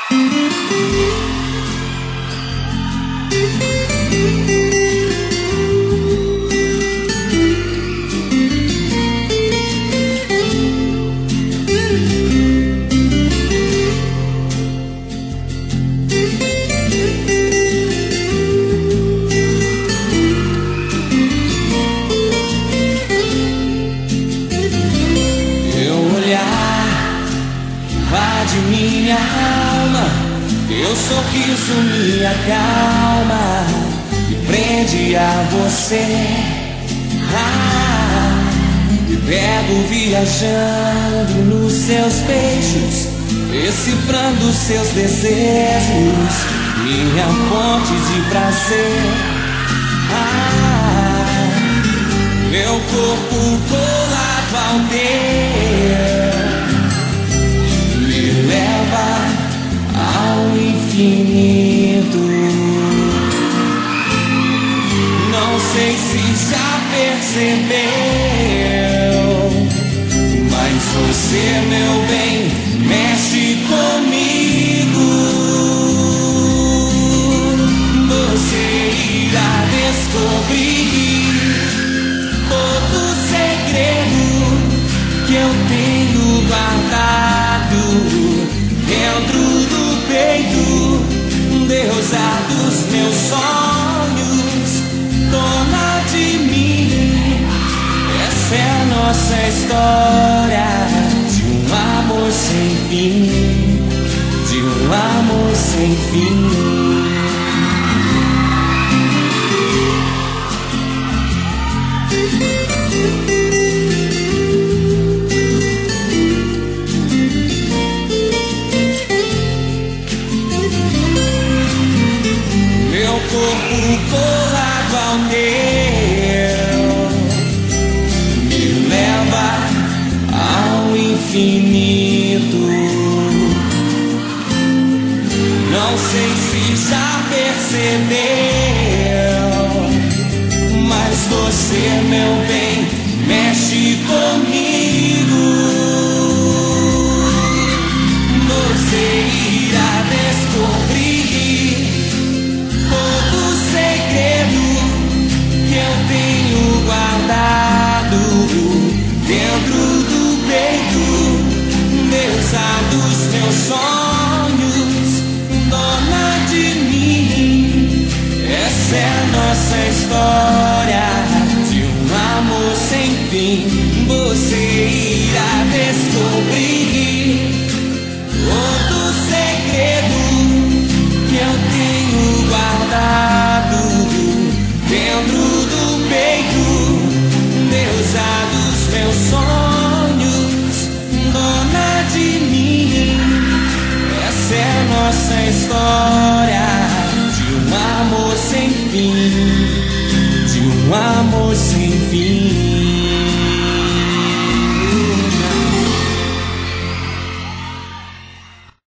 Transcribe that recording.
De minha alma, teu sorriso me acalma e prende a você. Me pego viajando nos seus beijos, decifrando seus desejos, minha fonte de prazer. Meu corpo colado ao teu leva ao infinito. Não sei se já percebeu, mas você, meu bem, mexe comigo. Você irá descobrir todo o segredo que eu tenho guardado dentro do peito, deusa dos meus sonhos, dona de mim. Essa é a nossa história de um amor sem fim, de um amor sem fim. Corpo colado ao meu me leva ao infinito. Não sei se já percebeu, mas você, meu bem, mexe comigo. Você irá descobrir que eu tenho guardado dentro do peito, deusa dos meus sonhos, dona de mim. Essa é a nossa história de um amor sem fim. Você irá descobrir todo segredo que eu tenho guardado dentro do peito, deusa dos meus sonhos, dona de mim. Essa é a nossa história de um amor sem fim, de um amor sem fim.